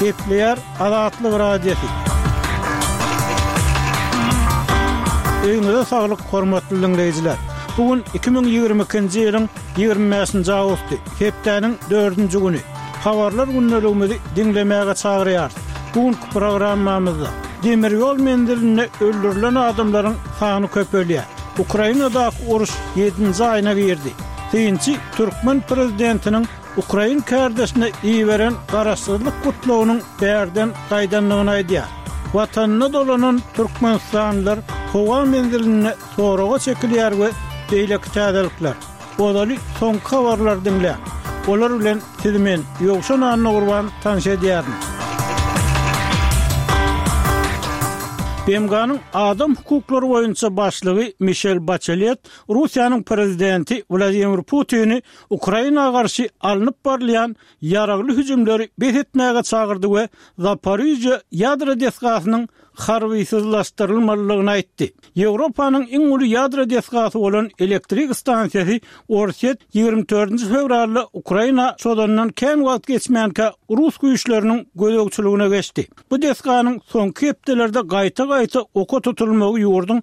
Kepler Azatlyk radiosu. Öňüňizde saglyk, hormatly dinleýijiler. Bugün 2022-nji ýylyň 25-nji awgusty, hepdeniň 4-nji güni. Habarlar günneligimizi dinlemäge çagyrýar. Bugünkü programmamyzda demir ýol mendiline öldürilen adamlaryň sany köpelýär. Ukrainadaky uruş 7-nji aýyna girdi. Synçy Türkmen prezidentiniň Ukrain kardeşine iýeren garaşsyzlyk gutlawynyň bärden gaýdanlygyny aýdýar. Watanyna dolanan Türkmenistanlylar howa mendiline soraga çekilýär we beýleki täzelikler. Olaly soňky habarlar dinleýär. Olar bilen siz men ýokşan anyny gurban tanış edýärim. BMG'nın adam hukuklary boýunça başlygy Michel Bachelet, Russiýanyň prezidenti Vladimir Putin'i Ukrainaga garşy alınıp barlayan ýaragly hüjümleri betetmäge çagyrdy we Zaporizhzhia ýadro deskasynyň harbysyzlaşdyrylmalygyny aýtdy. Ýewropanyň iň uly ýadro deskasy bolan elektrik stansiýasy Orset 24 fevralda Ukraina sodandan kän wagt geçmänkä Rus güýçleriniň gödökçiligine geçdi. Bu deskanyň soňky hepdelerde gaýta oka tutulmagy ýurdun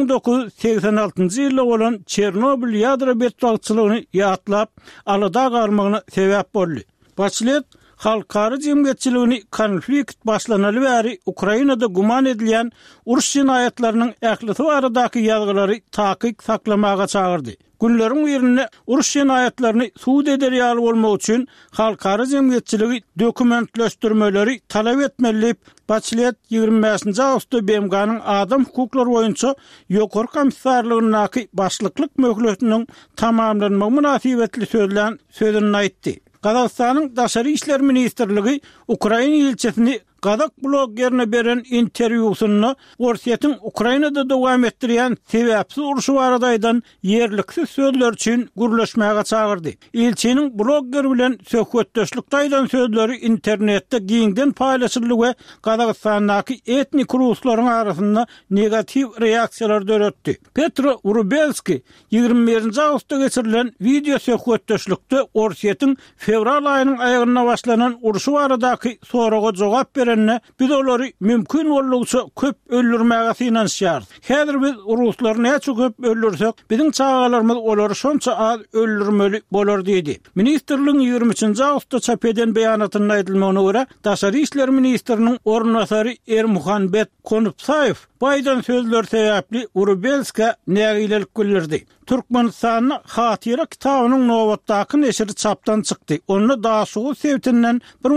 1986-njy ýylda bolan Çernobil ýadro betbagçylygyny ýatlap alada garmagyna sebäp boldy. Bachelet halkary jemgyýetçiligini konflikt başlanaly bäri Ukrainada guman edilen uruş jinayetleriniň ählisi baradaky ýazgylary takyk saklamaga çagyrdy. Günleriň birinde uruş jinayetlerini suud ederýär bolmak üçin halkary jemgyýetçiligi dokumentleşdirmeleri talap etmeli. Bachelet 25-nji awgustda BMG'nın adam hukuklary boýunça ýokary komissarlygynyň başlyklyk möhletiniň tamamlanmagy münasibetli sözlerini aýtdy. Kazakstanyň Daşary işler ministrligi Ukraina ilçesini Kazak bloggerine beren interwýusyny Orset'in Ukrainada dowam etdirýän sebäpsiz uruşy baradaýdan ýerliksiz sözler üçin gürleşmäge çagyrdy. Ilçenin blogger bilen söhbetdeşlik daýdan sözleri internetde giňden paýlaşyldy we Kazakstandaky etnik ruslaryň arasynda negativ reaksiýalar döretdi. Petro Urubelski 21-nji awgustda geçirilen video söhbetdeşlikde Orset'in fevral aýynyň aýagyna başlanan uruşy baradaky soraga jogap beren biz olary mümkin bolýança köp öldürmäge finansiýar. Häzir biz ruslary näçe köp öldürsek, biziň çagalarymyz olary şonça az öldürmeli bolar diýdi. Ministrligiň 23-nji awgustda çap eden beýanatyna aýdylmagyna görä, Daşary işler ministriniň ornatary Ermuhanbet Konupsaýew Baydan sözler sebäpli Urubelska nägilelik bildirdi. Türkmenistanyň hatyra kitabynyň nowatdaky neşri çapdan çykdy. Onu Daşugu sevtinden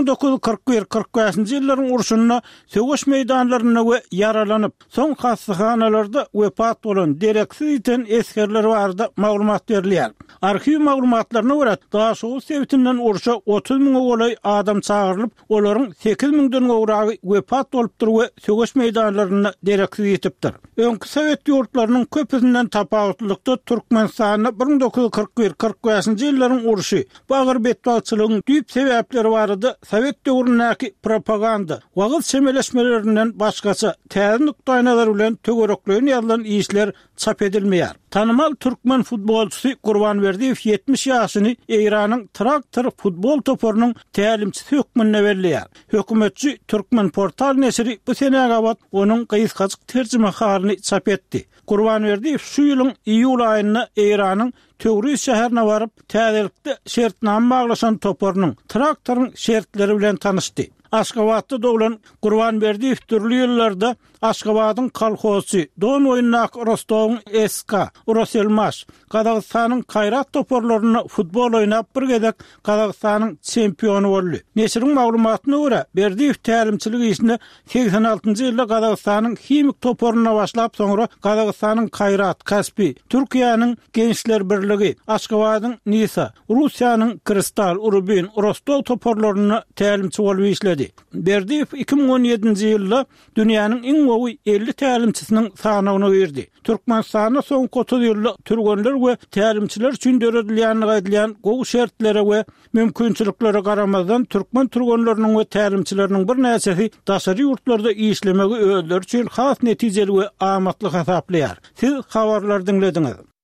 1941-45-nji ýyllaryň uruşyna söwüş meýdanlaryna we yaralanyp, soň hastaxanalarda wepat bolan dereksiz iten eskerler barada maglumat berilýär. Arxiw maglumatlaryna görä, Daşugu sevtinden uruşa 30 000 golay adam çagyrlyp, olaryň 8 000-den gowragy wepat bolupdyr we söwüş meýdanlaryna dereksiz ýetipdir. Öňkü Sowet ýurtlarynyň köpüsinden tapawatlykda Türkmenistanyň 1941-45-nji ýyllaryň uruşy, bagyr betbagçylygyň düýp sebäpleri barady. Sowet döwründäki propaganda, wagyz çemeleşmelerinden başgaça täze nukdaýnalar bilen tögerekleýän ýazylan işler çap edilmeýär. Tanymal Türkmen futbolçusy Gurbanberdiýew 70 ýaşyny Eýranyň Traktor futbol toporunyň tälimçisi hökmüne berilýär. Hökümetçi Türkmen portal neşri bu senäge bat onuň gysgaçyk terjime halyny çap etdi. Gurbanberdiýew şu ýylyň iýul aýynda Eýranyň Töwris şäherine baryp täzelikde şertname baglaşan toporunyň Traktoryň şertleri bilen tanışdy. Aşgabatda doglan Gurbanberdiýew türli ýyllarda Aşgabatyň kolhosy, Don oýunnak Rostowyň SK, Uroselmaş, Kazakstanyň Kayrat toporlaryna futbol oýnap bir gezek Kazakstanyň çempionu boldy. Neşriň maglumatyna görä, Berdiýew tälimçiligi işinde 86-njy ýylda Kazakstanyň Himik toporuna başlap, soňra Kazakstanyň Kayrat, Kaspi, Türkiýanyň Gençler Birligi, Aşgabatyň Nisa, Russiýanyň Kristal, Urubin, Rostov toporlaryna tälimçi bolup işledi. Berdiýew 2017-nji ýylda dünýäniň iň gowy 50 tälimçisiniň sanawyna girdi. Türkmenistanyň soňky 30 ýylda türgenler we tälimçiler üçin döredilýän gaýdylýan gowy şertlere we mümkinçiliklere garamazdan türkmen türgenleriniň we tälimçileriniň bir näçesi daşary ýurtlarda işlemegi özleri üçin has netijeli we amatly hasaplaýar. Siz habarlar dinlediňiz.